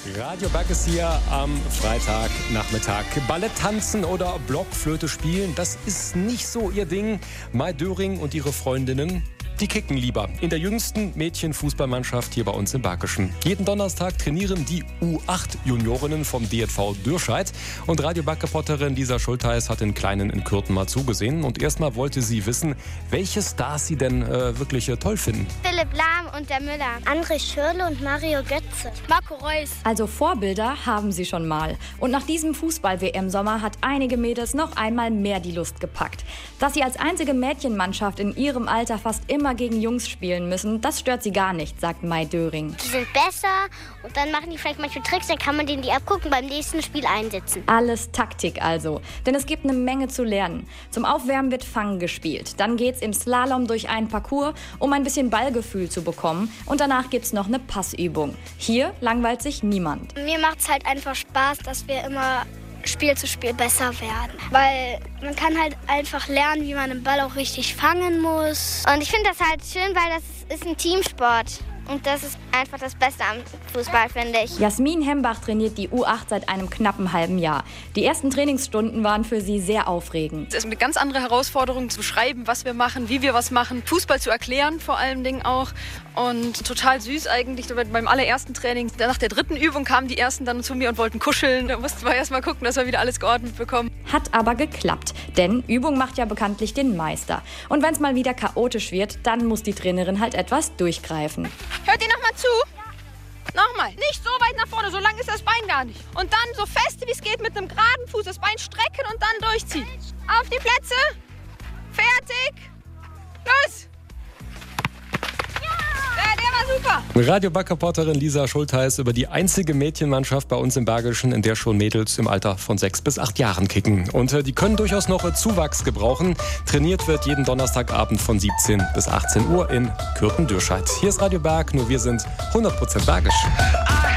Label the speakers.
Speaker 1: Radio Berg ist hier am Freitagnachmittag. Ballett tanzen oder Blockflöte spielen, das ist nicht so ihr Ding. Mai Döring und ihre Freundinnen, die kicken lieber. In der jüngsten Mädchenfußballmannschaft hier bei uns im Bergischen. Jeden Donnerstag trainieren die U8-Juniorinnen vom DFV Dürscheid. Und Radio Berg-Reporterin Lisa Schultheis hat den Kleinen in Kürten mal zugesehen. Und erstmal wollte sie wissen, welche Stars sie denn wirklich toll finden.
Speaker 2: Philipp Lahm und der Müller. André Schürrle und Mario Götze. Marco Reus.
Speaker 3: Also Vorbilder haben sie schon mal. Und nach diesem Fußball-WM-Sommer hat einige Mädels noch einmal mehr die Lust gepackt. Dass sie als einzige Mädchenmannschaft in ihrem Alter fast immer gegen Jungs spielen müssen, das stört sie gar nicht, sagt Mai Döring.
Speaker 2: Die sind besser und dann machen die vielleicht manche Tricks, dann kann man denen die abgucken, beim nächsten Spiel einsetzen.
Speaker 3: Alles Taktik also, denn es gibt eine Menge zu lernen. Zum Aufwärmen wird Fangen gespielt, dann geht's im Slalom durch einen Parcours, um ein bisschen Ballgefühl zu bekommen und danach gibt's noch eine Passübung. Hier langweilt sich niemand.
Speaker 2: Mir macht's halt einfach Spaß, dass wir immer Spiel zu Spiel besser werden. Weil man kann halt einfach lernen, wie man den Ball auch richtig fangen muss. Und ich finde das halt schön, weil das ist ein Teamsport. Und das ist einfach das Beste am Fußball, finde ich.
Speaker 3: Jasmin Hembach trainiert die U8 seit einem knappen halben Jahr. Die ersten Trainingsstunden waren für sie sehr aufregend.
Speaker 4: Es ist eine ganz andere Herausforderung, zu beschreiben, was wir machen, wie wir was machen. Fußball zu erklären vor allen Dingen auch. Und total süß eigentlich. Beim allerersten Training, nach der dritten Übung kamen die ersten dann zu mir und wollten kuscheln. Da mussten wir erst mal gucken, dass wir wieder alles geordnet bekommen.
Speaker 3: Hat aber geklappt, denn Übung macht ja bekanntlich den Meister. Und wenn es mal wieder chaotisch wird, dann muss die Trainerin halt etwas durchgreifen.
Speaker 4: Hört ihr nochmal zu? Nochmal. Nicht so weit nach vorne, so lang ist das Bein gar nicht. Und dann so fest wie es geht mit einem geraden Fuß das Bein strecken und dann durchziehen. Auf die Plätze. Fertig. Los. Ja, der war super.
Speaker 1: Radio Berg-Reporterin Lisa Schultheis über die einzige Mädchenmannschaft bei uns im Bergischen, in der schon Mädels im Alter von 6 bis 8 Jahren kicken. Und die können durchaus noch Zuwachs gebrauchen. Trainiert wird jeden Donnerstagabend von 17 bis 18 Uhr in Kürten-Dürscheid. Hier ist Radio Berg, nur wir sind 100% bergisch.